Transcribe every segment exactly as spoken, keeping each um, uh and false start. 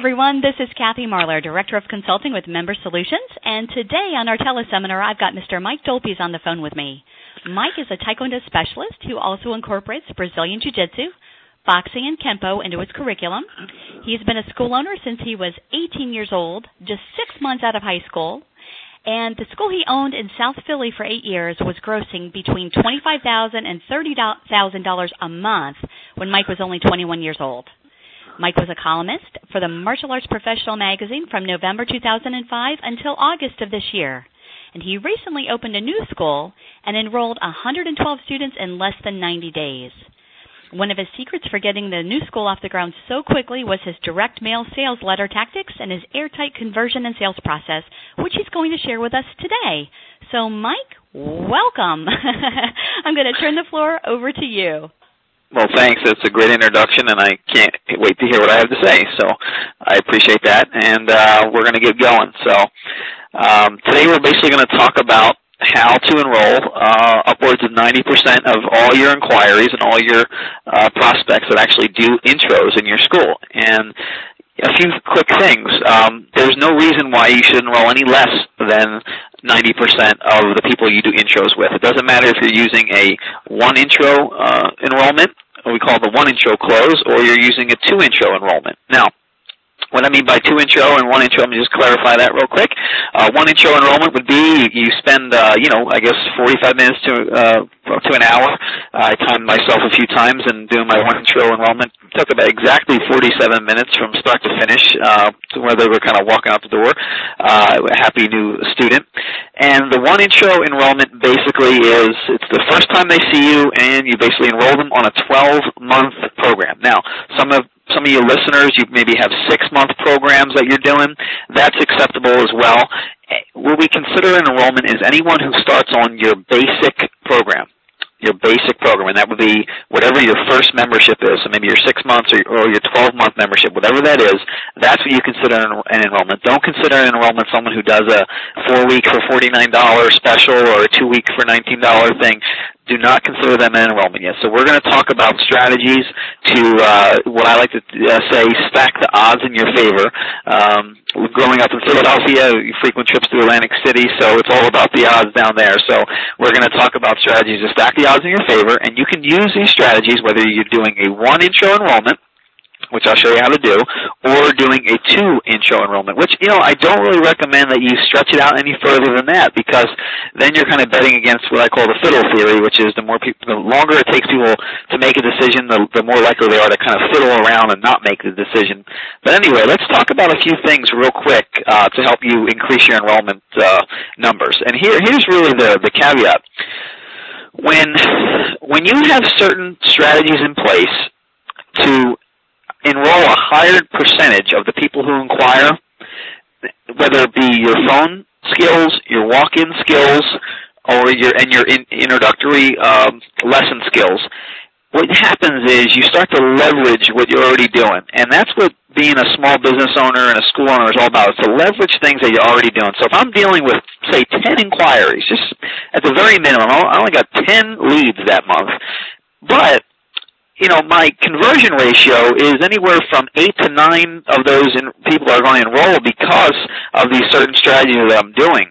everyone. This is Kathy Marlar, Director of Consulting with Member Solutions, and today on our teleseminar, I've got Mister Mike Dolpes on the phone with me. Mike is a Taekwondo specialist who also incorporates Brazilian Jiu-Jitsu, boxing, and Kempo into his curriculum. He's been a school owner since he was eighteen years old, just six months out of high school, and the school he owned in South Philly for eight years was grossing between twenty-five thousand dollars and thirty thousand dollars a month when Mike was only twenty-one years old. Mike was a columnist for the Martial Arts Professional magazine from November two thousand five until August of this year. And he recently opened a new school and enrolled one hundred twelve students in less than ninety days. One of his secrets for getting the new school off the ground so quickly was his direct mail sales letter tactics and his airtight conversion and sales process, which he's going to share with us today. So, Mike, welcome. I'm going to turn the floor over to you. Well, thanks. It's a great introduction, and I can't wait to hear what I have to say. So I appreciate that, and uh, we're going to get going. So um, today we're basically going to talk about how to enroll uh, upwards of ninety percent of all your inquiries and all your uh, prospects that actually do intros in your school. And a few quick things. Um, there's no reason why you should enroll any less than ninety percent of the people you do intros with. It doesn't matter if you're using a one intro uh, enrollment, or we call it the one intro close, or you're using a two intro enrollment. Now, what I mean by two intro and one intro, let me just clarify that real quick. Uh, one intro enrollment would be you spend, uh, you know, I guess forty-five minutes to uh, to an hour. I timed myself a few times and doing my one intro enrollment. It took about exactly forty-seven minutes from start to finish, uh, to where they were kind of walking out the door. Uh, a happy new student. And the one intro enrollment basically is it's the first time they see you, and you basically enroll them on a twelve-month program. Now, some of Some of you listeners, you maybe have six-month programs that you're doing. That's acceptable as well. What we consider an enrollment is anyone who starts on your basic program, your basic program, and that would be whatever your first membership is, so maybe your six months or, or your twelve-month membership, whatever that is, that's what you consider an, an enrollment. Don't consider an enrollment someone who does a four-week for forty-nine dollars special or a two-week for nineteen dollars thing. Do not consider them an enrollment yet. So we're going to talk about strategies to uh, what I like to uh, say, stack the odds in your favor. Um, growing up in Philadelphia, you frequent trips to Atlantic City, so it's all about the odds down there. So we're going to talk about strategies to stack the odds in your favor, and you can use these strategies whether you're doing a one intro enrollment, which I'll show you how to do, or doing a two intro enrollment, which, you know, I don't really recommend that you stretch it out any further than that, because then you're kind of betting against what I call the fiddle theory, which is the more people, the longer it takes people to make a decision, the, the more likely they are to kind of fiddle around and not make the decision. But anyway, let's talk about a few things real quick uh, to help you increase your enrollment uh, numbers. And here, here's really the, the caveat. When, when you have certain strategies in place to enroll a higher percentage of the people who inquire, whether it be your phone skills, your walk-in skills, or your and your in, introductory um, lesson skills. What happens is you start to leverage what you're already doing, and that's what being a small business owner and a school owner is all about, is to leverage things that you're already doing. So if I'm dealing with, say, ten inquiries, just at the very minimum, I only got ten leads that month, but you know, my conversion ratio is anywhere from eight to nine of those in, people are going to enroll because of these certain strategies that I'm doing.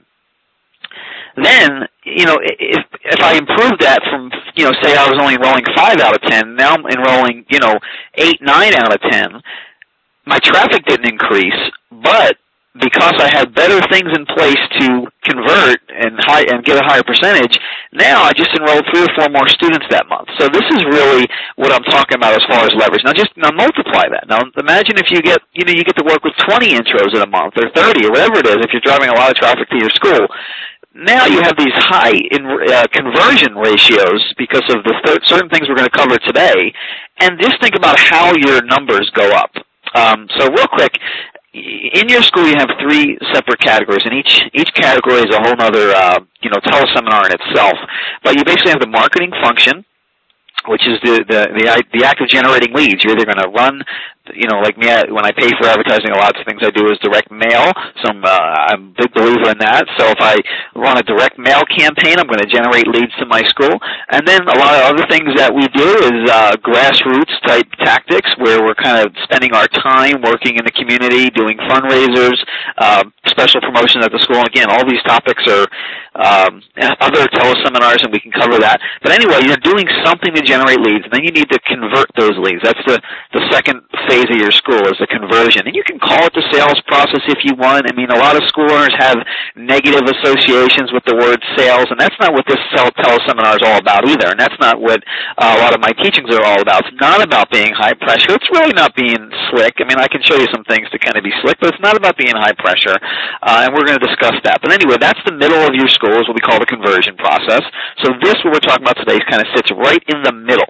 Then, you know, if if I improve that from, you know, say I was only enrolling five out of ten, now I'm enrolling, you know, eight, nine out of ten. My traffic didn't increase, but because I had better things in place to convert and high, and get a higher percentage, now I just enrolled three or four more students that month. So this is really what I'm talking about as far as leverage. Now just now multiply that. Now imagine if you get, you know, you get to work with twenty intros in a month or thirty or whatever it is if you're driving a lot of traffic to your school. Now you have these high in, uh, conversion ratios because of the th- certain things we're going to cover today, and just think about how your numbers go up. Um, so real quick, in your school, you have three separate categories, and each each category is a whole other, uh, you know, teleseminar in itself. But you basically have the marketing function, which is the, the, the, the act of generating leads. You're either going to run, you know, like me, when I pay for advertising, a lot of things I do is direct mail. So I'm, uh, I'm a big believer in that. So if I run a direct mail campaign, I'm going to generate leads to my school. And then a lot of other things that we do is uh, grassroots type tactics, where we're kind of spending our time working in the community, doing fundraisers, uh, special promotions at the school. And again, all these topics are um, other teleseminars, and we can cover that. But anyway, you're doing something to generate leads, and then you need to convert those leads. That's the, the second phase of your school, is the conversion. And you can call it the sales process if you want. I mean, a lot of school owners have negative associations with the word sales, and that's not what this teleseminar is all about either, and that's not what uh, a lot of my teachings are all about. It's not about being high pressure. It's really not being slick. I mean, I can show you some things to kind of be slick, but it's not about being high pressure, uh, and we're going to discuss that. But anyway, that's the middle of your school, is what we call the conversion process. So this, what we're talking about today, kind of sits right in the middle.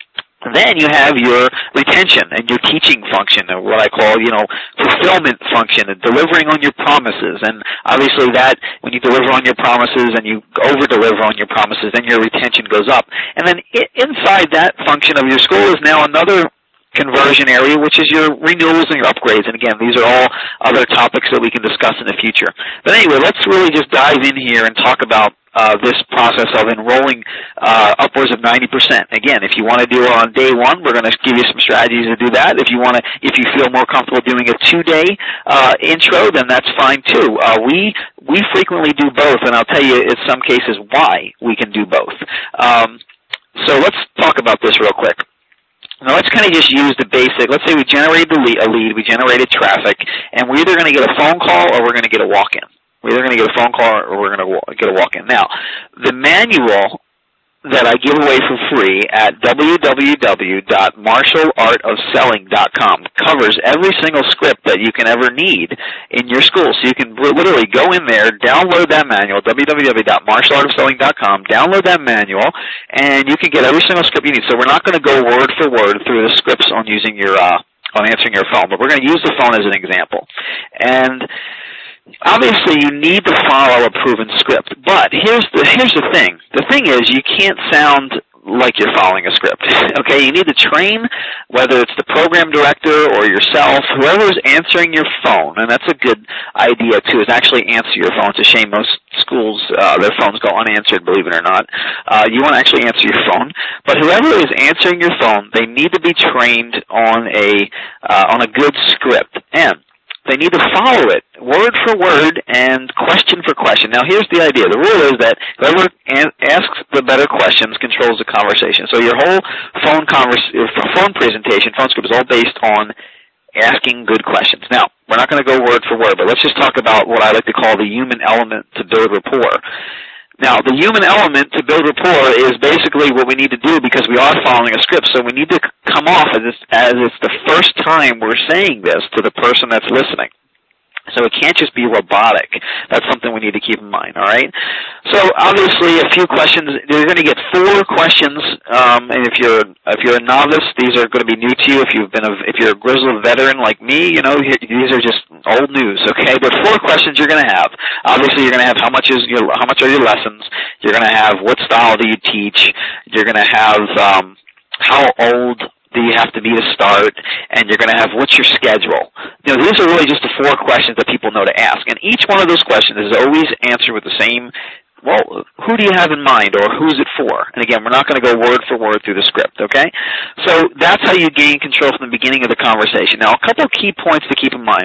Then you have your retention and your teaching function, or what I call, you know, fulfillment function, and delivering on your promises. And obviously that, when you deliver on your promises and you over-deliver on your promises, then your retention goes up. And then I- inside that function of your school is now another conversion area, which is your renewals and your upgrades. And again, these are all other topics that we can discuss in the future. But anyway, let's really just dive in here and talk about Uh, this process of enrolling uh, upwards of ninety percent. Again, if you want to do it on day one, we're going to give you some strategies to do that. If you want to, if you feel more comfortable doing a two-day uh, intro, then that's fine too. Uh, we we frequently do both, and I'll tell you in some cases why we can do both. Um, so let's talk about this real quick. Now let's kind of just use the basic. Let's say we generated a lead, a lead we generated traffic, and we're either going to get a phone call or we're going to get a walk-in. We're either going to get a phone call or we're going to get a walk-in. Now, the manual that I give away for free at w w w dot martial art of selling dot com covers every single script that you can ever need in your school. So you can literally go in there, download that manual, w w w dot martial art of selling dot com, download that manual, and you can get every single script you need. So we're not going to go word for word through the scripts on using your uh, on answering your phone, but we're going to use the phone as an example. And obviously, you need to follow a proven script, but here's the here's the thing. The thing is, you can't sound like you're following a script. Okay, you need to train, whether it's the program director or yourself, whoever is answering your phone, and that's a good idea too, is actually answer your phone. It's a shame most schools, uh, their phones go unanswered, believe it or not. Uh, you want to actually answer your phone, but whoever is answering your phone, they need to be trained on a uh, on a good script, and they need to follow it word for word and question for question. Now, here's the idea. The rule is that whoever an- asks the better questions controls the conversation. So your whole phone converse- phone presentation, phone script is all based on asking good questions. Now, we're not going to go word for word, but let's just talk about what I like to call the human element to build rapport. Now, the human element to build rapport is basically what we need to do because we are following a script. So we need to come off as, as it's the first time we're saying this to the person that's listening. So it can't just be robotic. That's something we need to keep in mind, all right? So obviously a few questions. You're going to get four questions, um, and if you're if you're a novice, these are going to be new to you. If you've been a, if you're a grizzled veteran like me, you know, these are just old news, okay? But four questions you're going to have. Obviously, you're going to have how much is your how much are your lessons? You're going to have what style do you teach? You're going to have um, how old do you have to be to start, and you're going to have what's your schedule. You know, these are really just the four questions that people know to ask, and each one of those questions is always answered with the same, well, who do you have in mind, or who's it for? And again, we're not going to go word for word through the script, okay? So that's how you gain control from the beginning of the conversation. Now, a couple of key points to keep in mind.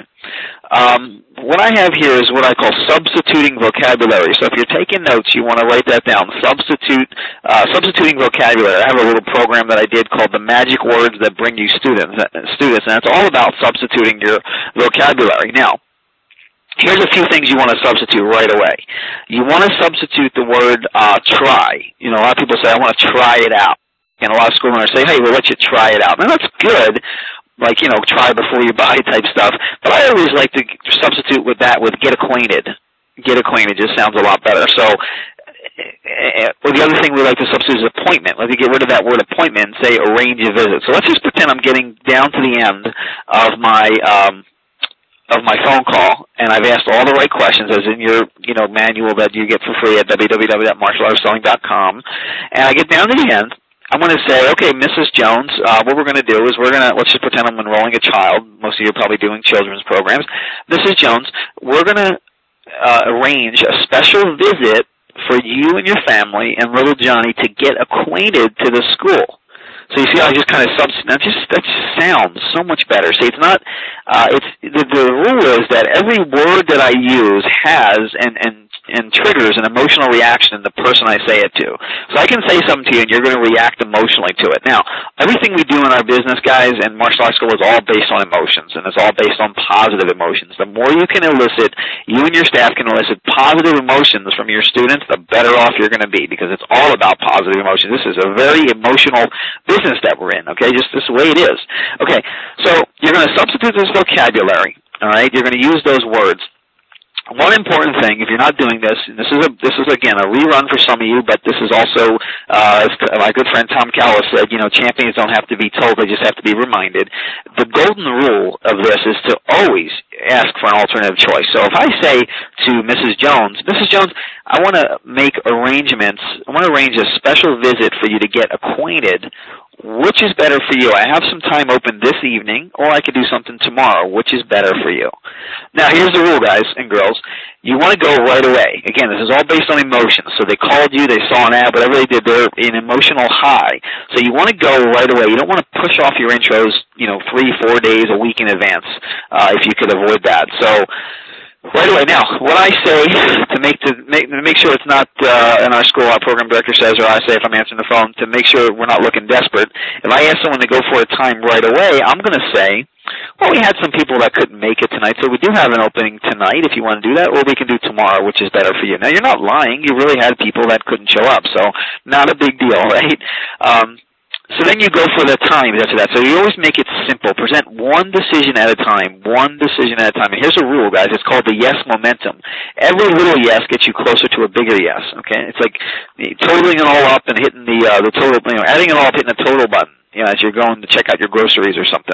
Um, what I have here is what I call substituting vocabulary. So if you're taking notes, you want to write that down. Substitute, uh, substituting vocabulary. I have a little program that I did called the Magic Words That Bring You Students, students, and it's all about substituting your vocabulary. Now, here's a few things you want to substitute right away. You want to substitute the word uh, try. You know, a lot of people say, I want to try it out. And a lot of school owners say, hey, we'll let you try it out. Now, that's good, like, you know, try before you buy type stuff. But I always like to substitute with that with get acquainted. Get acquainted just sounds a lot better. So well, the other thing we like to substitute is appointment. Let's get rid of that word appointment and say arrange a visit. So let's just pretend I'm getting down to the end of my um, of my phone call, and I've asked all the right questions, as in your, you know, manual that you get for free at w w w dot martial art of selling dot com, and I get down to the end, I'm going to say, okay, Missus Jones, uh, what we're going to do is we're going to, let's just pretend I'm enrolling a child. Most of you are probably doing children's programs. Missus Jones, we're going to uh, arrange a special visit for you and your family and little Johnny to get acquainted to the school. So you see how I just kind of subs that just that just sounds so much better. See, it's not uh it's the, the rule is that every word that I use has and and and triggers an emotional reaction in the person I say it to. So I can say something to you and you're going to react emotionally to it. Now, everything we do in our business, guys, and martial arts school is all based on emotions, and it's all based on positive emotions. The more you can elicit, you and your staff can elicit positive emotions from your students, the better off you're going to be, because it's all about positive emotions. This is a very emotional business that we're in, okay? Just this is the way it is. Okay, so you're going to substitute this vocabulary, all right? You're going to use those words. One important thing, if you're not doing this, and this is a, this is again a rerun for some of you, but this is also, uh, as my good friend Tom Callis said, you know, champions don't have to be told; they just have to be reminded. The golden rule of this is to always ask for an alternative choice. So if I say to Missus Jones, Missus Jones, I want to make arrangements. I want to arrange a special visit for you to get acquainted. Which is better for you? I have some time open this evening, or I could do something tomorrow. Which is better for you? Now, here's the rule, guys and girls. You want to go right away. Again, this is all based on emotions. So they called you, they saw an ad, whatever they did, they're in emotional high. So you want to go right away. You don't want to push off your intros, you know, three, four days, a week in advance, uh, if you could avoid that. So right away. Now, what I say to make to make, to make sure it's not uh, in our school, our program director says, or I say if I'm answering the phone, to make sure we're not looking desperate. If I ask someone to go for a time right away, I'm going to say, well, we had some people that couldn't make it tonight, so we do have an opening tonight if you want to do that, or we can do tomorrow, which is better for you. Now, you're not lying. You really had people that couldn't show up, so not a big deal, right? Um, So then you go for the time after that. So you always make it simple. Present one decision at a time, one decision at a time. And here's a rule, guys. It's called the yes momentum. Every little yes gets you closer to a bigger yes, okay? It's like totaling it all up and hitting the uh, the total, you know, adding it all up, hitting the total button, you know, as you're going to check out your groceries or something.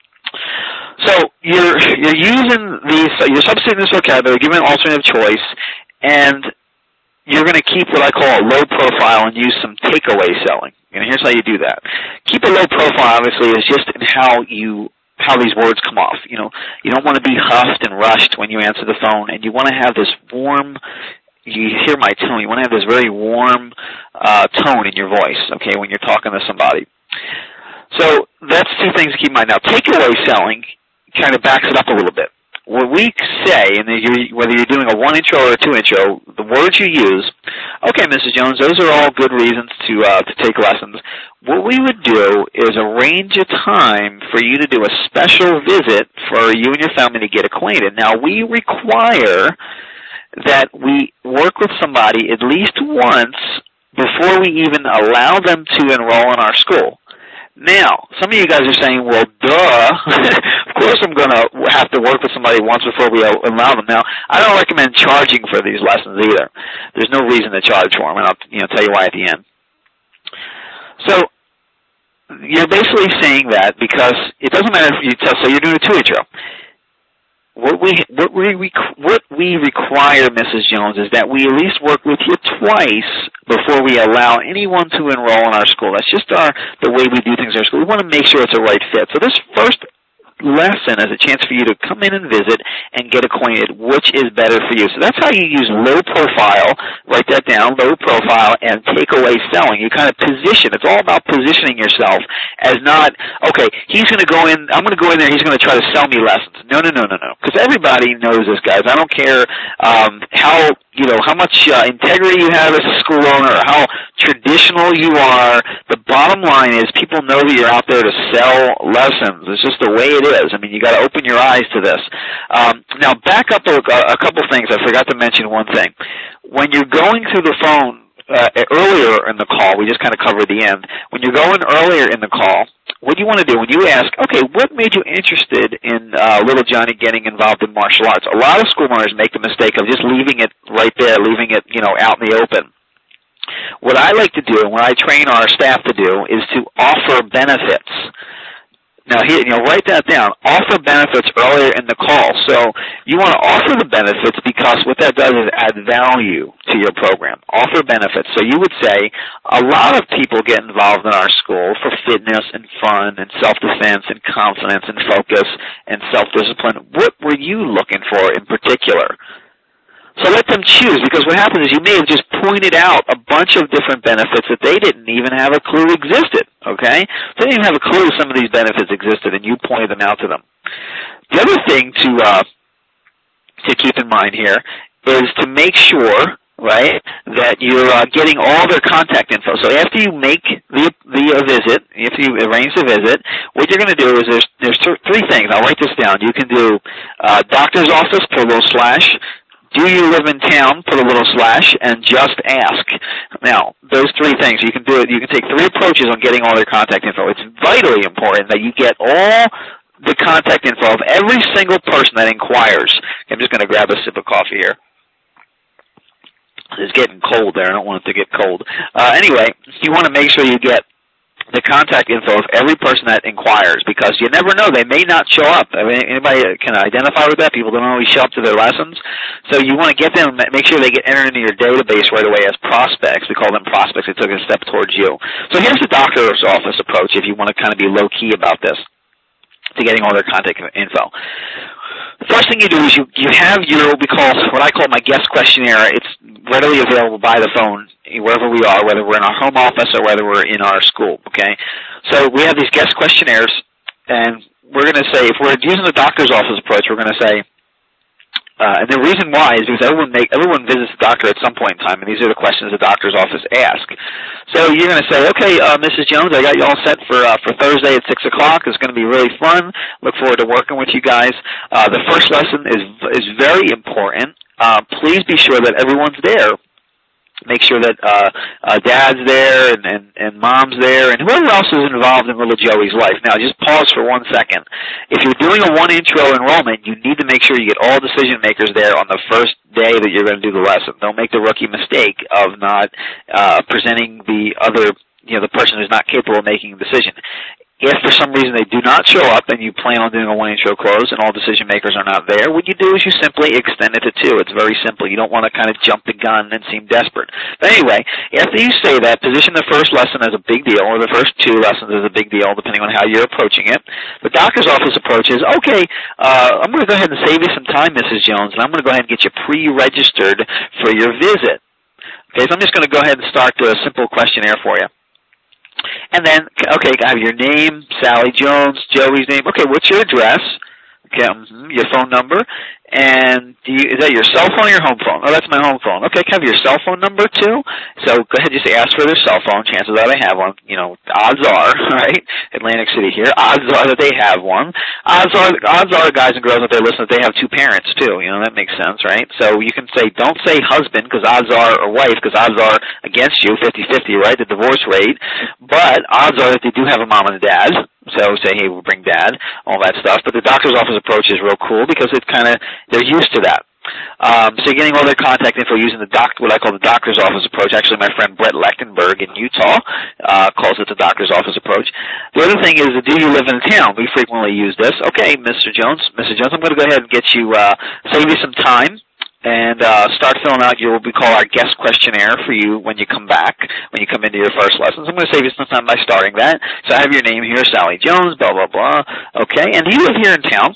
So you're you're using these, you're substituting this vocabulary, giving an alternative choice, and you're going to keep what I call a low profile and use some takeaway selling. And here's how you do that. Keep a low profile, obviously, is just in how you how these words come off. You know, you don't want to be huffed and rushed when you answer the phone, and you want to have this warm. You hear my tone. You want to have this very warm uh, tone in your voice, okay, when you're talking to somebody. So that's two things to keep in mind. Now, takeaway selling kind of backs it up a little bit. What we say, and you're, whether you're doing a one intro or a two intro, the words you use, okay, Missus Jones, those are all good reasons to uh, to take lessons. What we would do is arrange a time for you to do a special visit for you and your family to get acquainted. Now, we require that we work with somebody at least once before we even allow them to enroll in our school. Now, some of you guys are saying, well, duh, of course I'm going to have to work with somebody once before we allow them. Now, I don't recommend charging for these lessons either. There's no reason to charge for them, and I'll you know, tell you why at the end. So you're basically saying that because it doesn't matter if you tell, so you're doing a two intro. What we what we what we require, Missus Jones, is that we at least work with you twice before we allow anyone to enroll in our school. That's just our the way we do things in our school. We want to make sure it's a right fit. So this first lesson is a chance for you to come in and visit and get acquainted, which is better for you. So that's how you use low profile, write that down, low profile, and takeaway selling. You kind of position. It's all about positioning yourself as not, okay, he's going to go in, I'm going to go in there, he's going to try to sell me lessons. No, no, no, no, no. Because everybody knows this, guys. I don't care um, how, you know, how much uh, integrity you have as a school owner or how traditional you are. The bottom line is people know that you're out there to sell lessons. It's just the way it is. I mean, you got to open your eyes to this. Um, now, back up a, a couple things. I forgot to mention one thing. When you're going through the phone uh, earlier in the call, we just kind of covered the end. When you're going earlier in the call, what you want to do when you ask, okay, what made you interested in uh, little Johnny getting involved in martial arts? A lot of school owners make the mistake of just leaving it right there, leaving it, you know, out in the open. What I like to do, and what I train our staff to do, is to offer benefits. Now, here, you know, write that down. Offer benefits earlier in the call. So you want to offer the benefits because what that does is add value to your program. Offer benefits. So you would say, a lot of people get involved in our school for fitness and fun and self-defense and confidence and focus and self-discipline. What were you looking for in particular? So let them choose, because what happens is you may have just pointed out a bunch of different benefits that they didn't even have a clue existed, okay? They didn't even have a clue some of these benefits existed, and you pointed them out to them. The other thing to uh, to keep in mind here is to make sure, right, that you're uh, getting all their contact info. So after you make the the uh, visit, after you arrange the visit, what you're going to do is there's, there's th- three things. I'll write this down. You can do uh, doctor's office, put a little slash, do you live in town, put a little slash, and just ask. Now, those three things, you can do it. You can take three approaches on getting all their contact info. It's vitally important that you get all the contact info of every single person that inquires. I'm just going to grab a sip of coffee here. It's getting cold there. I don't want it to get cold. Uh, anyway, you want to make sure you get the contact info of every person that inquires, because you never know, they may not show up. I mean, anybody can identify with that. People don't always show up to their lessons. So you want to get them, make sure they get entered into your database right away as prospects. We call them prospects. They took a step towards you. So here's the doctor's office approach if you want to kind of be low-key about this, to getting all their contact info. The first thing you do is you, you have your, what we call, what I call my guest questionnaire. It's readily available by the phone, wherever we are, whether we're in our home office or whether we're in our school, okay? So we have these guest questionnaires, and we're going to say, if we're using the doctor's office approach, we're going to say, Uh, and the reason why is because everyone make, everyone visits the doctor at some point in time, and these are the questions the doctor's office asks. So you're going to say, okay, uh, Missus Jones, I got you all set for uh, for Thursday at six o'clock. It's going to be really fun. Look forward to working with you guys. Uh, the first lesson is is very important. Uh, please be sure that everyone's there. Make sure that uh, uh, Dad's there and, and, and Mom's there and whoever else is involved in little Joey's life. Now, just pause for one second. If you're doing a one-intro enrollment, you need to make sure you get all decision makers there on the first day that you're going to do the lesson. Don't make the rookie mistake of not uh, presenting the other, you know, the person who's not capable of making a decision. If for some reason they do not show up and you plan on doing a one-intro close and all decision makers are not there, what you do is you simply extend it to two. It's very simple. You don't want to kind of jump the gun and seem desperate. But anyway, after you say that, position the first lesson as a big deal, or the first two lessons as a big deal, depending on how you're approaching it. The doctor's office approach is, okay, uh, I'm going to go ahead and save you some time, Missus Jones, and I'm going to go ahead and get you pre-registered for your visit. Okay, so I'm just going to go ahead and start a simple questionnaire for you. And then, okay, I have your name, Sally Jones, Joey's name. Okay, what's your address? Okay, mm-hmm, your phone number. And do you, is that your cell phone or your home phone? Oh, that's my home phone. Okay, can I have your cell phone number too? So go ahead and just ask for their cell phone. Chances are they have one. You know, odds are, right? Atlantic City here. Odds are that they have one. Odds are, odds are, guys and girls, that they listen, that they have two parents too. You know, that makes sense, right? So you can say, don't say husband, because odds are, or wife, because odds are against you, fifty-fifty, right? The divorce rate. But odds are that they do have a mom and a dad. So say, hey, we'll bring Dad, all that stuff. But the doctor's office approach is real cool because it kind of, they're used to that. Um, so getting all their contact info using the doc, what I call the doctor's office approach. Actually, my friend Brett Lechtenberg in Utah uh, calls it the doctor's office approach. The other thing is, do you live in town? We frequently use this. Okay, Mister Jones, Missus Jones, I'm going to go ahead and get you, uh, save you some time. And uh, start filling out your, what we call our guest questionnaire for you when you come back, when you come into your first lessons. I'm going to save you some time by starting that. So I have your name here, Sally Jones, blah, blah, blah. Okay, and do you live here in town?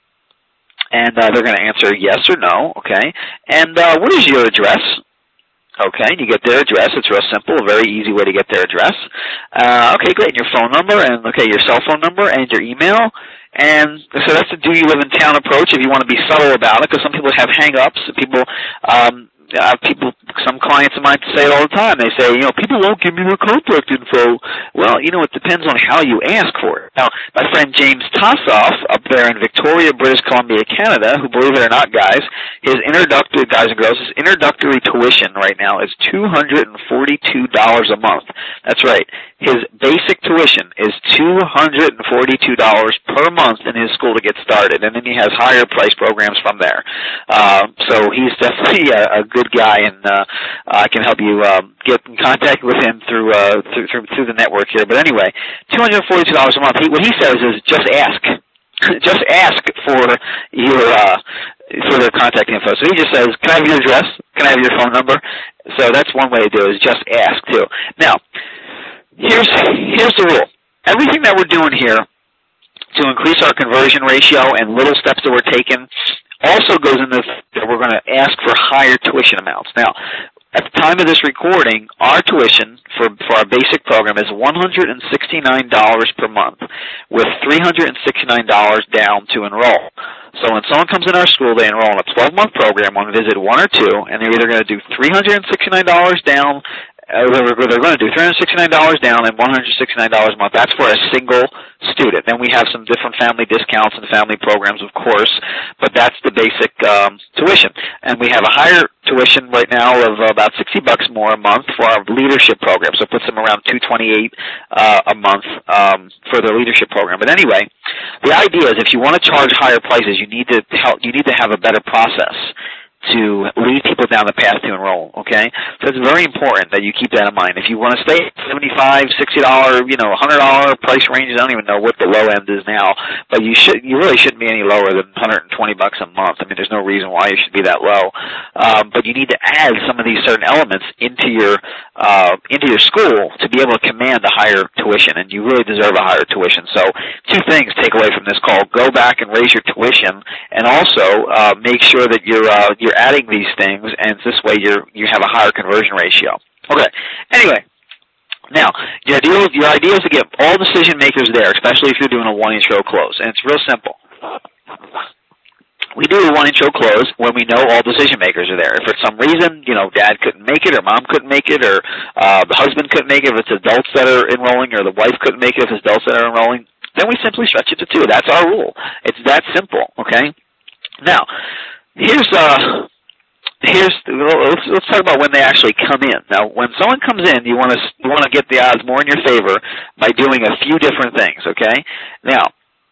And uh, they're going to answer yes or no, okay. And uh, what is your address? Okay, you get their address. It's real simple, a very easy way to get their address. Uh, okay, great, and your phone number, and okay, your cell phone number, and your email. And so that's the do you live in town approach if you want to be subtle about it, because some people have hang-ups. People, um, uh, people, some clients of mine say it all the time. They say, you know, people won't give me their contact info. Well, you know, it depends on how you ask for it. Now, my friend James Tossoff up there in Victoria, British Columbia, Canada, who, believe it or not, guys, his introductory, guys and girls, his introductory tuition right now is two hundred forty-two dollars a month. That's right. his basic tuition is two hundred forty-two dollars per month in his school to get started, and then he has higher price programs from there. Uh, so he's definitely a, a good guy, and uh, I can help you um, get in contact with him through, uh, through through through the network here. But anyway, two hundred forty-two dollars a month. He, what he says is just ask. Just ask for your uh, for their contact info. So he just says, "Can I have your address? Can I have your phone number?" So that's one way to do it, is just ask too. Now, here's here's the rule. Everything that we're doing here to increase our conversion ratio and little steps that we're taking also goes into that we're going to ask for higher tuition amounts. Now, at the time of this recording, our tuition for, for our basic program is one hundred sixty-nine dollars per month, with three hundred sixty-nine dollars down to enroll. So when someone comes in our school, they enroll in a twelve-month program, want to visit one or two, and they're either going to do three hundred sixty-nine dollars down, uh, they're going to do three hundred sixty-nine dollars down and one hundred sixty-nine dollars a month. That's for a single student. Then we have some different family discounts and family programs, of course, but that's the basic um, tuition. And we have a higher tuition right now of about sixty bucks more a month for our leadership program. So it puts them around two hundred twenty-eight dollars uh, a month um, for the leadership program. But anyway, the idea is if you want to charge higher prices, you need to help, you need to have a better process to lead people down the path to enroll, okay? So it's very important that you keep that in mind. If you want to stay at seventy-five dollars, sixty dollars, you know, one hundred dollars price ranges, I don't even know what the low end is now, but you should, you really shouldn't be any lower than one hundred twenty bucks a month. I mean, there's no reason why you should be that low. Um, but you need to add some of these certain elements into your, uh, into your school to be able to command a higher tuition, and you really deserve a higher tuition. So two things take away from this call. Go back and raise your tuition, and also uh, make sure that you're, uh, you're adding these things, and this way you're you have a higher conversion ratio. Okay. Anyway, now your idea, your idea is to get all decision makers there, especially if you're doing a one intro close, and it's real simple. We do a one intro close when we know all decision makers are there. If for some reason, you know, dad couldn't make it, or mom couldn't make it, or uh, the husband couldn't make it, if it's adults that are enrolling, or the wife couldn't make it if it's adults that are enrolling, then we simply stretch it to two. That's our rule. It's that simple. Okay. Now, here's uh. Here's let's, let's talk about when they actually come in. Now, when someone comes in, you want to you want to get the odds more in your favor by doing a few different things. Okay. Now,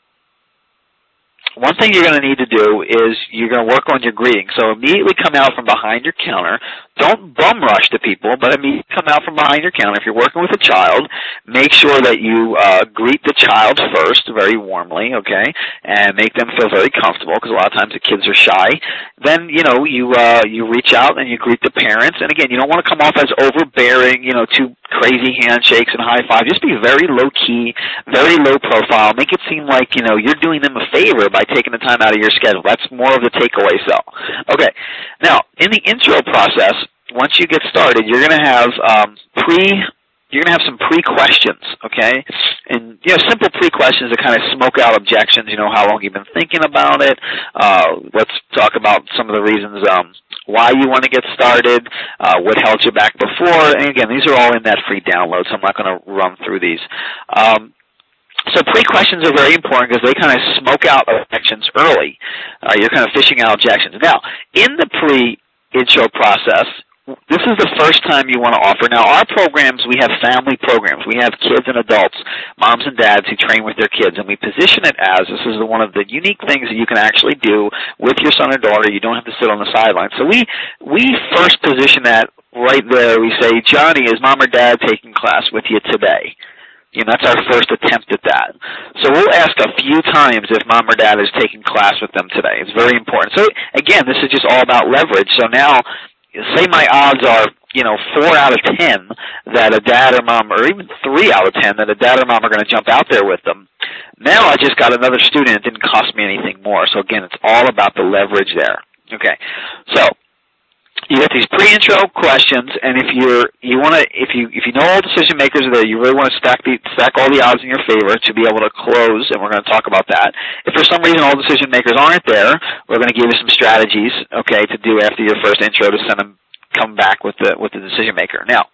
one thing you're going to need to do is you're going to work on your greeting. So immediately come out from behind your counter. Don't bum rush to people, but immediately come out from behind your counter. If you're working with a child, make sure that you uh, greet the child first very warmly, okay, and make them feel very comfortable, because a lot of times the kids are shy. Then, you know, you uh, you reach out and you greet the parents. And again, you don't want to come off as overbearing, you know, too crazy handshakes and high fives. Just be very low key, very low profile. Make it seem like, you know, you're doing them a favor by taking the time out of your schedule. That's more of the takeaway sell. Okay. Now, in the intro process, once you get started, you're going to have um, pre you're going to have some pre-questions, okay? And, you know, simple pre-questions that kind of smoke out objections. You know, how long you've been thinking about it. Uh, let's talk about some of the reasons um, why you want to get started, uh, what held you back before. And, again, these are all in that free download, so I'm not going to run through these. Um, so pre-questions are very important because they kind of smoke out objections early. Uh, you're kind of fishing out objections. Now, in the pre-intro process, this is the first time you want to offer. Now, our programs, we have family programs. We have kids and adults, moms and dads who train with their kids, and we position it as, this is one of the unique things that you can actually do with your son or daughter. You don't have to sit on the sidelines. So we we first position that right there. We say, Johnny, is mom or dad taking class with you today? You know, that's our first attempt at that. So we'll ask a few times if mom or dad is taking class with them today. It's very important. So, again, this is just all about leverage. So now, say my odds are, you know, four out of ten that a dad or mom, or even three out of ten that a dad or mom are going to jump out there with them. Now I just got another student. It didn't cost me anything more. So, again, it's all about the leverage there. Okay. So you get these pre-intro questions, and if you're you want to if you if you know all decision makers are there, you really want to stack the stack all the odds in your favor to be able to close, and we're going to talk about that. If for some reason all decision makers aren't there, we're going to give you some strategies, okay, to do after your first intro to send them come back with the with the decision maker. Now,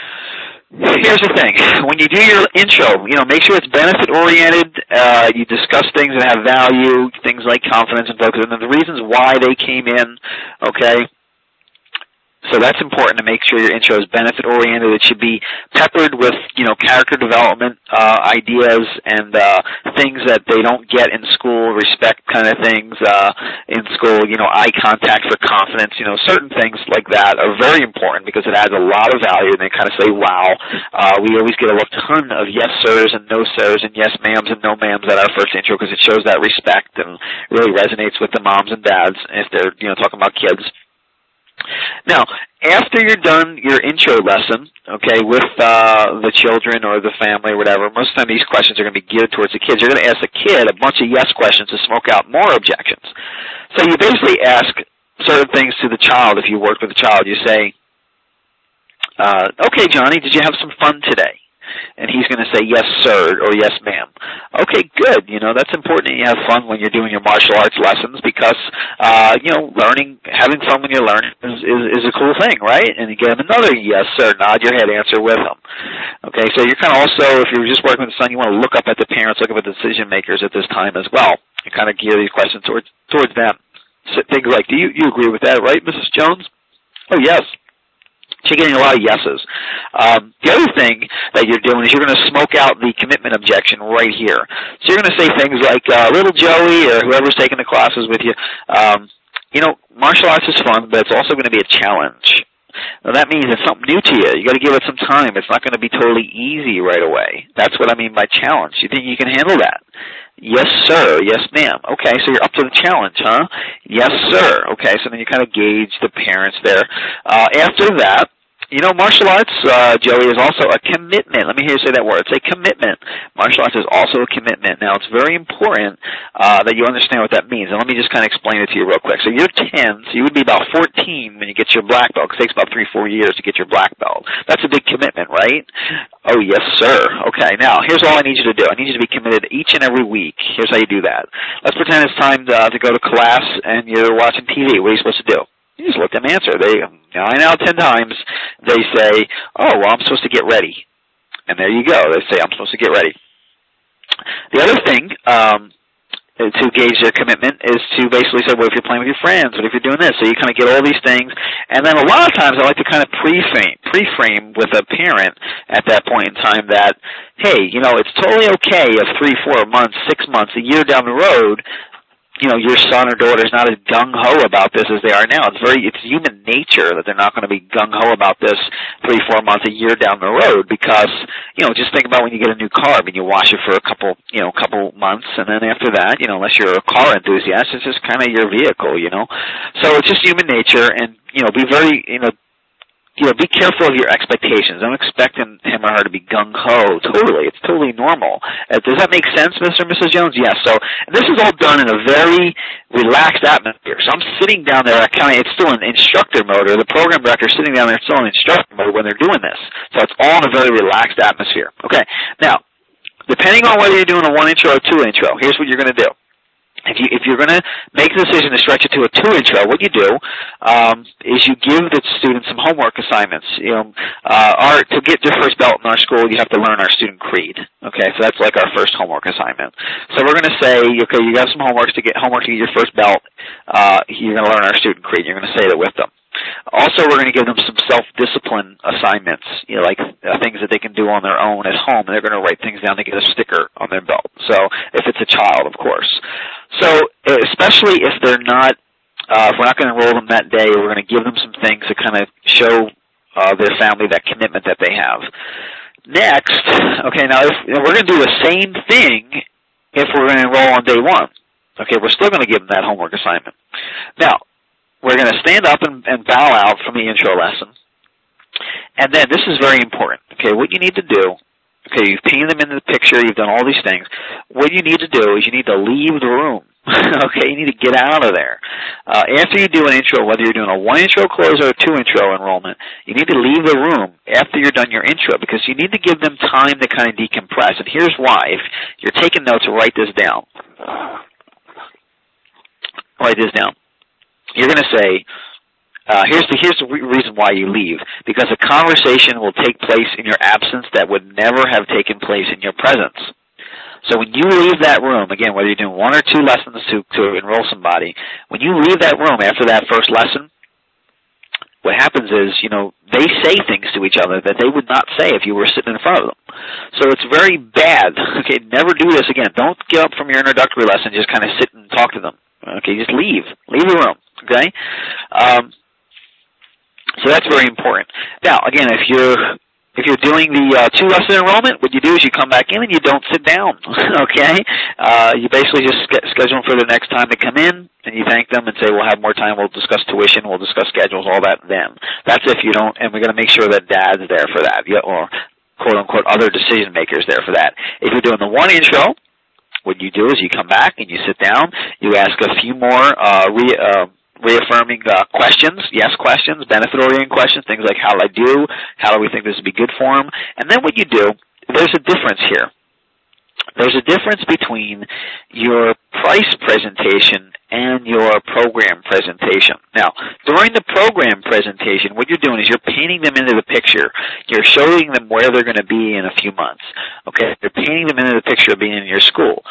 here's the thing. When you do your intro, you know, make sure it's benefit-oriented. Uh, you discuss things that have value, things like confidence and focus, and the reasons why they came in, okay? So that's important to make sure your intro is benefit-oriented. It should be peppered with, you know, character development uh, ideas and uh, things that they don't get in school, respect kind of things uh, in school, you know, eye contact for confidence, you know, certain things like that are very important because it adds a lot of value, and they kind of say, wow, uh, we always get a ton of yes sirs and no sirs and yes ma'ams and no ma'ams at our first intro because it shows that respect and really resonates with the moms and dads if they're, you know, talking about kids. Now, after you're done your intro lesson, okay, with uh, the children or the family or whatever, most of the time these questions are going to be geared towards the kids. You're going to ask the kid a bunch of yes questions to smoke out more objections. So you basically ask certain things to the child. If you work with a child, you say, uh, okay, Johnny, did you have some fun today? And he's going to say, yes, sir, or yes, ma'am. Okay, good. You know, that's important that you have fun when you're doing your martial arts lessons because, uh, you know, learning, having fun when you're learning is, is, is a cool thing, right? And you give him another yes, sir, nod your head answer with him. Okay, so you're kind of also, if you're just working with the son, you want to look up at the parents, look up at the decision makers at this time as well, and kind of gear these questions towards, towards them. So things like, do you, you agree with that, right, Missus Jones? Oh, yes. So you're getting a lot of yeses. Um, the other thing that you're doing is you're going to smoke out the commitment objection right here. So you're going to say things like, uh, little Joey or whoever's taking the classes with you, um, you know, martial arts is fun, but it's also going to be a challenge. Now, that means it's something new to you. You got to give it some time. It's not going to be totally easy right away. That's what I mean by challenge. You think you can handle that? Yes, sir. Yes, ma'am. Okay, so you're up to the challenge, huh? Yes, sir. Okay, so then you kind of gauge the parents there. Uh, after that, you know, martial arts, uh, Joey, is also a commitment. Let me hear you say that word. It's a commitment. Martial arts is also a commitment. Now, it's very important uh, that you understand what that means. And let me just kind of explain it to you real quick. So you're ten, so you would be about fourteen when you get your black belt. It takes about three, four years to get your black belt. That's a big commitment, right? Oh, yes, sir. Okay, now, here's all I need you to do. I need you to be committed each and every week. Here's how you do that. Let's pretend it's time to, uh, to go to class and you're watching T V. What are you supposed to do? You just let them answer. They nine out of ten times they say, "Oh, well, I'm supposed to get ready," and there you go. They say, "I'm supposed to get ready." The other thing um, to gauge their commitment is to basically say, "Well, if you're playing with your friends, what if you're doing this?" So you kind of get all these things, and then a lot of times I like to kind of pre-frame, pre-frame with a parent at that point in time that, hey, you know, it's totally okay if three, four months, six months, a year down the road, you know, your son or daughter is not as gung-ho about this as they are now. It's very, it's human nature that they're not going to be gung-ho about this three, four months, a year down the road because, you know, just think about when you get a new car. I mean, you wash it for a couple, you know, couple months, and then after that, you know, unless you're a car enthusiast, it's just kind of your vehicle, you know. So it's just human nature, and, you know, be very, you know, you know, be careful of your expectations. Don't expect him, him or her to be gung-ho. Totally. It's totally normal. Uh, does that make sense, Mister and Missus Jones? Yes. So this is all done in a very relaxed atmosphere. So I'm sitting down there, kind of, it's still in instructor mode, or the program director is sitting down there still in instructor mode when they're doing this. So it's all in a very relaxed atmosphere. Okay. Now, depending on whether you're doing a one intro or two intro, here's what you're going to do. If, you, if you're going to make the decision to stretch it to a two intro, what you do um, is you give the students some homework assignments. You know, uh, our, to get your first belt in our school, you have to learn our student creed. Okay, so that's like our first homework assignment. So we're going to say, okay, you got some homework to get homework to get your first belt. Uh, you're going to learn our student creed. You're going to say it with them. Also, we're going to give them some self-discipline assignments, you know, like uh, things that they can do on their own at home. And they're going to write things down to get a sticker on their belt. So if it's a child, of course. So especially if they're not, uh, if we're not going to enroll them that day, we're going to give them some things to kind of show uh, their family that commitment that they have. Next, okay, now if, you know, we're going to do the same thing if we're going to enroll on day one. Okay, we're still going to give them that homework assignment. Now, we're going to stand up and, and bow out from the intro lesson. And then, this is very important. Okay, what you need to do, okay, you've painted them into the picture, you've done all these things. What you need to do is you need to leave the room. Okay, you need to get out of there. Uh, after you do an intro, whether you're doing a one intro close or a two intro enrollment, you need to leave the room after you're done your intro because you need to give them time to kind of decompress. And here's why. If you're taking notes, write this down. Write this down. You're going to say, uh, here's the here's the re- reason why you leave. Because a conversation will take place in your absence that would never have taken place in your presence. So when you leave that room, again, whether you're doing one or two lessons to, to enroll somebody, when you leave that room after that first lesson, what happens is, you know, they say things to each other that they would not say if you were sitting in front of them. So it's very bad. Okay, never do this again. Don't get up from your introductory lesson and just kind of sit and talk to them. Okay, just leave. Leave the room. Okay? Um, so that's very important. Now, again, if you're If you're doing the uh, two-lesson enrollment, what you do is you come back in and you don't sit down, okay? Uh, you basically just sch- schedule them for the next time to come in, and you thank them and say, we'll have more time, we'll discuss tuition, we'll discuss schedules, all that then. That's if you don't, and we're going to make sure that Dad's there for that, or quote-unquote other decision-makers there for that. If you're doing the one intro, what you do is you come back and you sit down, you ask a few more uh, re- uh reaffirming uh, questions, yes questions, benefit-oriented questions, things like how do I do, how do we think this would be good for them, and then what you do, there's a difference here. There's a difference between your price presentation and your program presentation. Now, during the program presentation, what you're doing is you're painting them into the picture. You're showing them where they're going to be in a few months. Okay, you're painting them into the picture of being in your school.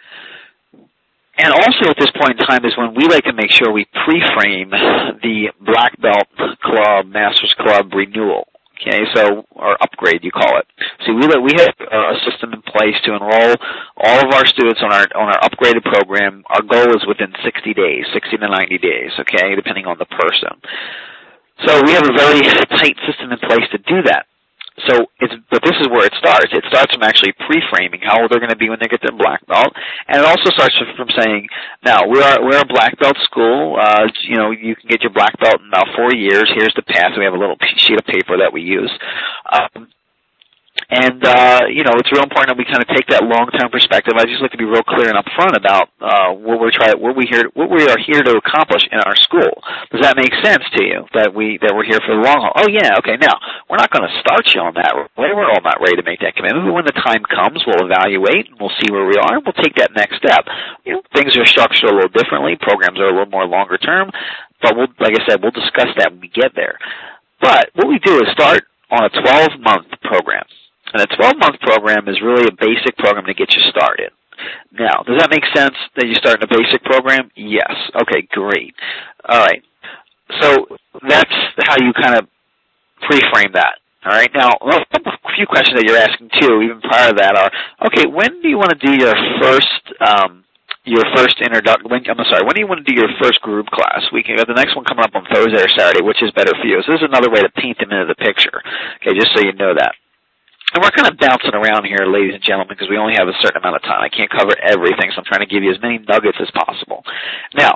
And also at this point in time is when we like to make sure we pre-frame the Black Belt Club, Masters Club renewal. Okay, so, or upgrade you call it. See, we we have a system in place to enroll all of our students on our on our upgraded program. Our goal is within sixty days, sixty to ninety days, okay, depending on the person. So we have a very tight system in place to do that. So, it's, but this is where it starts. It starts from actually pre-framing how they're going to be when they get their black belt, and it also starts from saying, "Now we are we're a black belt school. Uh, you know, you can get your black belt in about four years. Here's the path. We have a little sheet of paper that we use." Um, And, uh, you know, it's real important that we kind of take that long-term perspective. I just like to be real clear and upfront about uh, what we're trying, what we here, what we are here to accomplish in our school. Does that make sense to you? That we that we're here for the long haul? Oh yeah, okay. Now we're not going to start you on that way. We're all not ready to make that commitment. But when the time comes, we'll evaluate and we'll see where we are, and we'll take that next step. You know, things are structured a little differently. Programs are a little more longer term, but we'll, like I said, we'll discuss that when we get there. But what we do is start on a twelve-month program. And a twelve-month program is really a basic program to get you started. Now, does that make sense that you start in a basic program? Yes. Okay, great. All right. So that's how you kind of pre-frame that. All right. Now, a few questions that you're asking, too, even prior to that are, okay, when do you want to do your first um, your first introduction? I'm sorry, when do you want to do your first group class? We can, the next one coming up on Thursday or Saturday, which is better for you. So this is another way to paint them into the picture, okay, just so you know that. And we're kind of bouncing around here, ladies and gentlemen, because we only have a certain amount of time. I can't cover everything, so I'm trying to give you as many nuggets as possible. Now,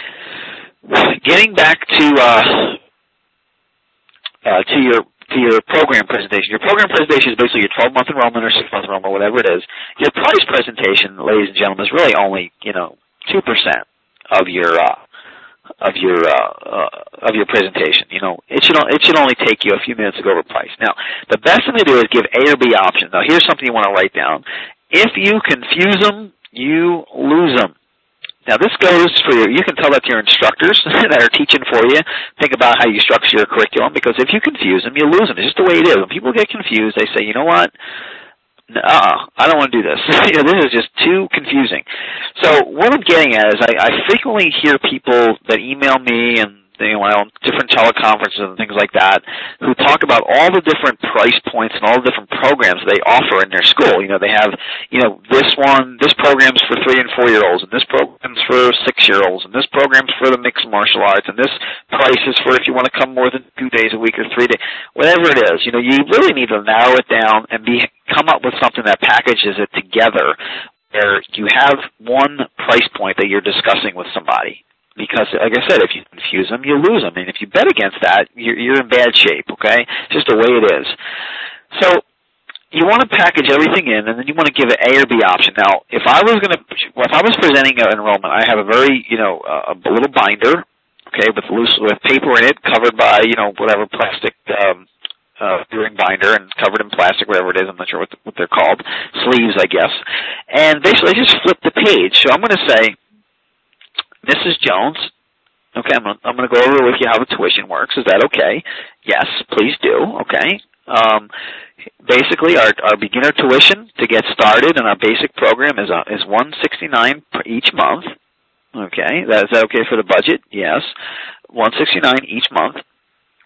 getting back to uh, uh, to your to your program presentation. Your program presentation is basically your twelve-month enrollment or six-month enrollment, whatever it is. Your price presentation, ladies and gentlemen, is really only, you know, two percent of your uh, of your uh, uh, of your presentation. You know, it should it should only take you a few minutes to go over price. Now, the best thing to do is give A or B options. Now, here's something you want to write down. If you confuse them, you lose them. Now, this goes for your, you can tell that to your instructors that are teaching for you. Think about how you structure your curriculum, because if you confuse them, you lose them. It's just the way it is. When people get confused, they say, you know what? Uh-uh, I don't want to do this. You know, this is just too confusing. So what I'm getting at is I, I frequently hear people that email me and, you know, on different teleconferences and things like that who talk about all the different price points and all the different programs they offer in their school. You know, they have, you know, this one, this program's for three and four-year-olds, and this program's for six-year-olds, and this program's for the mixed martial arts, and this price is for if you want to come more than two days a week or three days, whatever it is. You know, you really need to narrow it down and be come up with something that packages it together where you have one price point that you're discussing with somebody. Because, like I said, if you confuse them, you lose them. And if you bet against that, you're, you're in bad shape, okay? It's just the way it is. So you want to package everything in, and then you want to give an A or B option. Now, if I was going to, if I was presenting an enrollment, I have a very, you know, a, a little binder, okay, with loose, with paper in it, covered by, you know, whatever plastic, um, uh, earring binder, and covered in plastic, whatever it is. I'm not sure what, the, what they're called. Sleeves, I guess. And basically, I just flip the page. So I'm going to say, Missus Jones, okay, I'm going I'm to go over with you how the tuition works. Is that okay? Yes, please do, okay. Um, basically, our, our beginner tuition to get started in our basic program is uh, is one hundred sixty-nine dollars each month, okay. That, is that okay for the budget? Yes, one hundred sixty-nine dollars each month.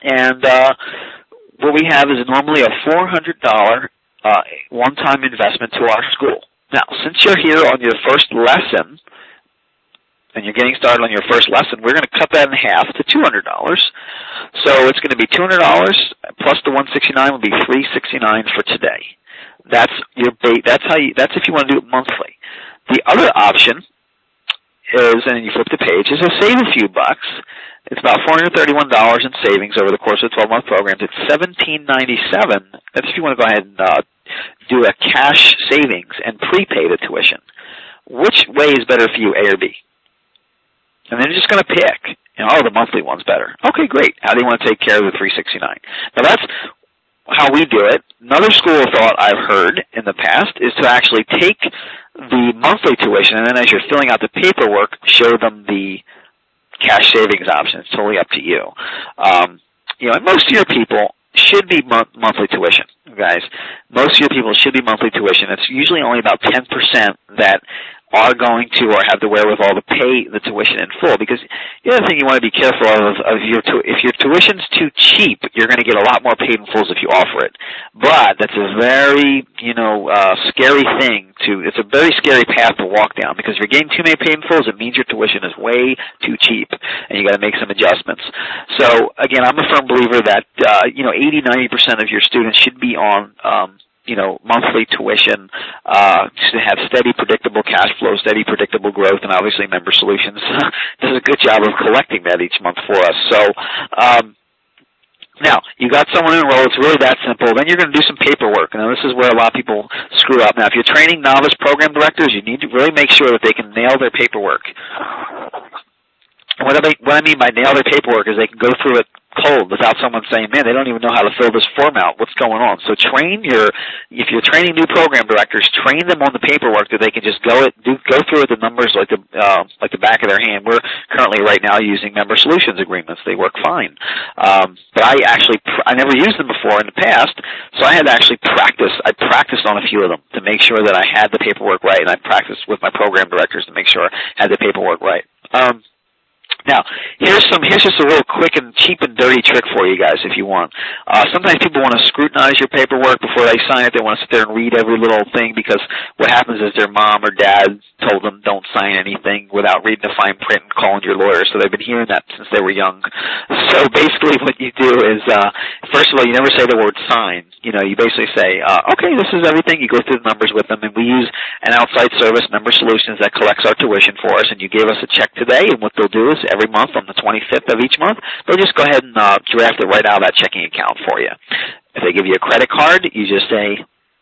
And uh, what we have is normally a four hundred dollars uh, one-time investment to our school. Now, since you're here on your first lesson, and you're getting started on your first lesson, we're going to cut that in half to two hundred dollars. So it's going to be two hundred dollars plus the one hundred sixty-nine dollars will be three hundred sixty-nine dollars for today. That's your bait. That's how you. That's if you want to do it monthly. The other option is, and you flip the page, is to save a few bucks. It's about four hundred thirty-one dollars in savings over the course of twelve-month programs. It's seventeen ninety-seven. That's if you want to go ahead and uh, do a cash savings and prepay the tuition. Which way is better for you, A or B? And then you're just going to pick. You know, oh, the monthly one's better. Okay, great. How do you want to take care of the three hundred sixty-nine dollars? Now, that's how we do it. Another school of thought I've heard in the past is to actually take the monthly tuition, and then as you're filling out the paperwork, show them the cash savings option. It's totally up to you. Um, you know, and most of your people should be month- monthly tuition, guys. Most of your people should be monthly tuition. It's usually only about ten percent that are going to or have the wherewithal to pay the tuition in full. Because the other thing you want to be careful of, of your tu- if your tuition's too cheap, you're going to get a lot more paid in fulls if you offer it. But that's a very, you know, uh, scary thing to, it's a very scary path to walk down, because if you're getting too many paid in fulls, it means your tuition is way too cheap, and you got to make some adjustments. So, again, I'm a firm believer that, uh, you know, eighty, ninety percent of your students should be on, um, you know, monthly tuition, uh, to have steady, predictable cash flow, steady, predictable growth, and obviously Member Solutions does a good job of collecting that each month for us. So, um, now, you got someone enrolled, it's really that simple. Then you're going to do some paperwork. Now, this is where a lot of people screw up. Now, if you're training novice program directors, you need to really make sure that they can nail their paperwork. And what I mean, what I mean by nail their paperwork is they can go through it cold without someone saying, man, they don't even know how to fill this form out. What's going on? So train your, if you're training new program directors, train them on the paperwork that they can just go it, do, go through it, the numbers like the, uh, like the back of their hand. We're currently right now using Member Solutions agreements. They work fine. Um, but I actually, I never used them before in the past, so I had to actually practice. I practiced on a few of them to make sure that I had the paperwork right, and I practiced with my program directors to make sure I had the paperwork right. Um, Now, here's some. Here's just a real quick and cheap and dirty trick for you guys if you want. Uh, sometimes people want to scrutinize your paperwork before they sign it. They want to sit there and read every little thing, because what happens is their mom or dad told them don't sign anything without reading the fine print and calling your lawyer. So they've been hearing that since they were young. So basically what you do is, uh, first of all, you never say the word sign. You know, you basically say, uh, okay, this is everything. You go through the numbers with them, and we use an outside service, Member Solutions, that collects our tuition for us, and you gave us a check today, and what they'll do is every month on the twenty-fifth of each month, they'll just go ahead and uh, draft it right out of that checking account for you. If they give you a credit card, you just say,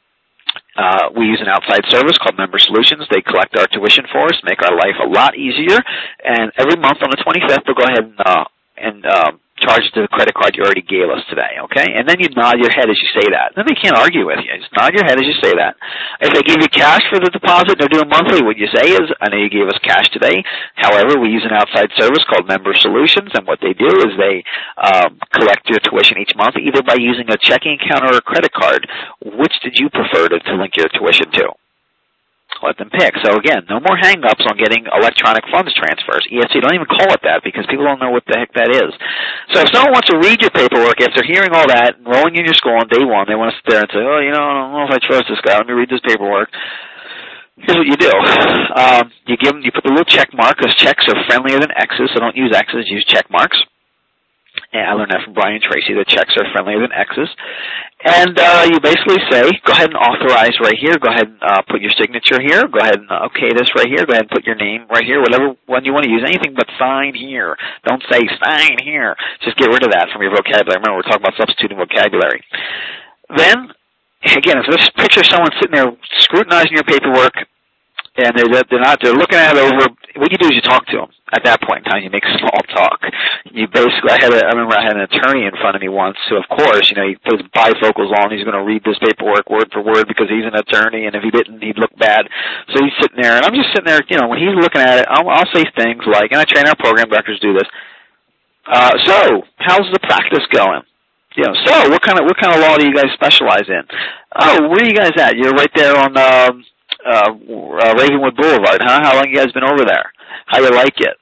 uh, we use an outside service called Member Solutions. They collect our tuition for us, make our life a lot easier, and every month on the twenty-fifth, they'll go ahead and, uh, and uh, charge it to the credit card you already gave us today, okay? And then you nod your head as you say that. Then they can't argue with you. Just nod your head as you say that. If they give you cash for the deposit, they're doing monthly, what you say is, I know you gave us cash today. However, we use an outside service called Member Solutions, and what they do is they um, collect your tuition each month, either by using a checking account or a credit card. Which did you prefer to, to link your tuition to? Let them pick. So again, no more hang-ups on getting electronic funds transfers. E F T, don't even call it that, because people don't know what the heck that is. So if someone wants to read your paperwork after hearing all that, enrolling in your school on day one, they want to sit there and say, oh, you know, I don't know if I trust this guy. Let me read this paperwork. Here's what you do. Um, you give them, you put the little check mark, because checks are friendlier than X's, so don't use X's, use check marks. And I learned that from Brian Tracy, that checks are friendlier than X's. And uh, you basically say, go ahead and authorize right here. Go ahead and uh, put your signature here. Go ahead and uh, okay this right here. Go ahead and put your name right here, whatever one you want to use. Anything but sign here. Don't say sign here. Just get rid of that from your vocabulary. Remember, we're talking about substituting vocabulary. Then, again, if this picture someone sitting there scrutinizing your paperwork, and they're, they're not, they're looking at it over, what you do is you talk to them. At that point in time, you make small talk. You basically, I had a, I remember I had an attorney in front of me once who, of course, you know, he puts bifocals on, he's going to read this paperwork word for word because he's an attorney, and if he didn't, he'd look bad. So he's sitting there, and I'm just sitting there, you know, when he's looking at it, I'll, I'll say things like, and I train our program directors do this, uh, so, how's the practice going? You know, so, what kind of, what kind of law do you guys specialize in? Oh, where are you guys at? You're right there on, um, Uh, uh, Ravenwood Boulevard, huh? How long you guys been over there? How you like it?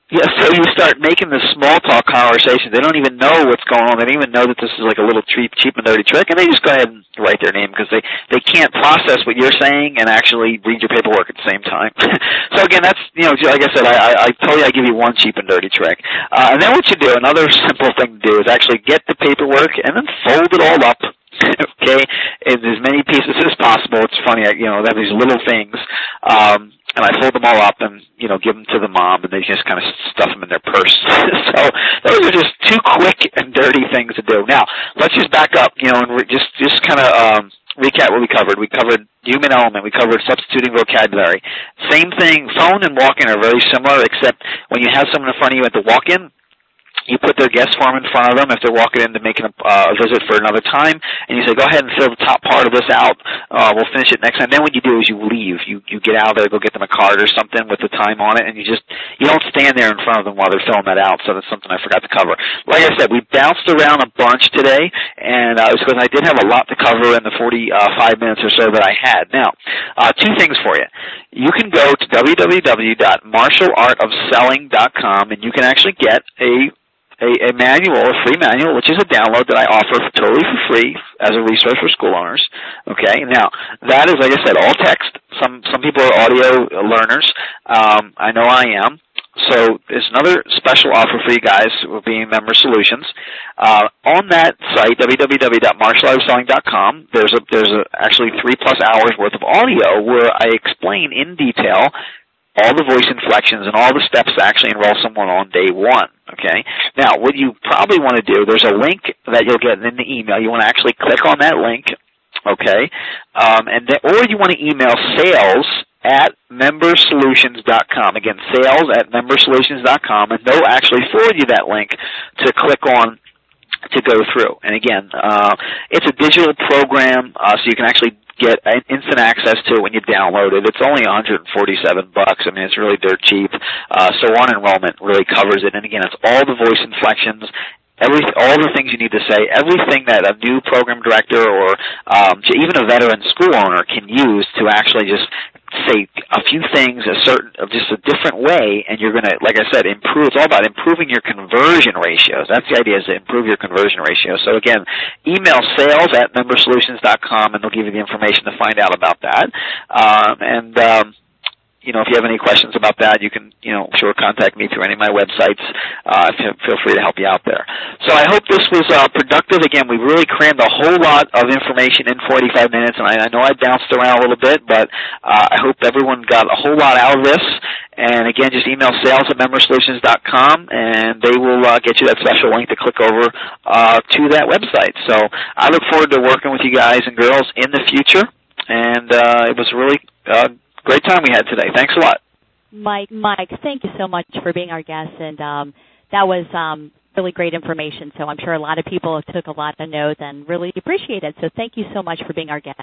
Yeah, so you start making this small talk conversation. They don't even know what's going on. They don't even know that this is like a little cheap, cheap and dirty trick, and they just go ahead and write their name because they, they can't process what you're saying and actually read your paperwork at the same time. So again, that's, you know, like I said, I, I, I told you I give you one cheap and dirty trick. Uh, and then what you do, another simple thing to do is actually get the paperwork and then fold it all up. Okay, in as many pieces as possible. It's funny, I, you know, they have these little things, um, and I fold them all up and, you know, give them to the mom, and they just kind of stuff them in their purse. So those are just two quick and dirty things to do. Now, let's just back up, you know, and re- just just kind of um, recap what we covered. We covered human element. We covered substituting vocabulary. Same thing. Phone and walk-in are very similar, except when you have someone in front of you at the walk-in, you put their guest form in front of them if they're walking in to make a uh, visit for another time, and you say, go ahead and fill the top part of this out. Uh, we'll finish it next time. Then what you do is you leave. You you get out of there, go get them a card or something with the time on it, and you just, you don't stand there in front of them while they're filling that out, so that's something I forgot to cover. Like I said, we bounced around a bunch today, and uh, it was because I did have a lot to cover in the forty-five minutes or so that I had. Now, uh, two things for you. You can go to w w w dot martial art of selling dot com, and you can actually get a A, a manual, a free manual, which is a download that I offer totally for free as a resource for school owners. Okay, now that is, like I said, all text. Some some people are audio learners. Um, I know I am. So there's another special offer for you guys, being Member Solutions. Uh, on that site, w w w dot martial art of selling dot com, there's a there's a, actually three plus hours worth of audio where I explain in detail all the voice inflections and all the steps to actually enroll someone on day one, okay? Now, what you probably want to do, there's a link that you'll get in the email. You want to actually click on that link, okay? Um, and then, or you want to email sales at member solutions dot com. Again, sales at member solutions dot com, and they'll actually forward you that link to click on to go through. And again, uh, it's a digital program, uh, so you can actually get instant access to it when you download it. It's only one hundred forty-seven bucks. I mean, it's really dirt cheap. Uh, so on enrollment really covers it. And again, it's all the voice inflections, every all the things you need to say, everything that a new program director or um, even a veteran school owner can use to actually just say a few things a certain, just a different way, and you're going to, like I said, improve. It's all about improving your conversion ratios. That's the idea, is to improve your conversion ratio. So again, email sales at member solutions dot com, and they'll give you the information to find out about that. Um, and um, you know, if you have any questions about that, you can, you know, sure contact me through any of my websites. Uh, feel free to help you out there. So I hope this was uh, productive. Again, we really crammed a whole lot of information in forty-five minutes, and I, I know I bounced around a little bit, but uh, I hope everyone got a whole lot out of this. And again, just email sales at member solutions dot com, and they will uh, get you that special link to click over uh, to that website. So I look forward to working with you guys and girls in the future, and uh, it was really uh, great time we had today. Thanks a lot. Mike, Mike, thank you so much for being our guest, and um, that was um, really great information. So I'm sure a lot of people took a lot of notes and really appreciate it. So thank you so much for being our guest.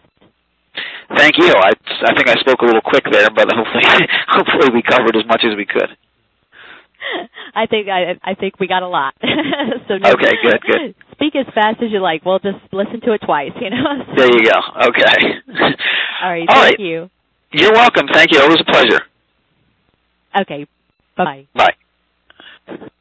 Thank you. I, I think I spoke a little quick there, but hopefully, hopefully we covered as much as we could. I think I, I think we got a lot. So no, okay, good, good. Speak as fast as you like. We'll just listen to it twice, you know. So. There you go. Okay. All right. All thank right. you. You're welcome. Thank you. It was a pleasure. Okay. Bye-bye. Bye.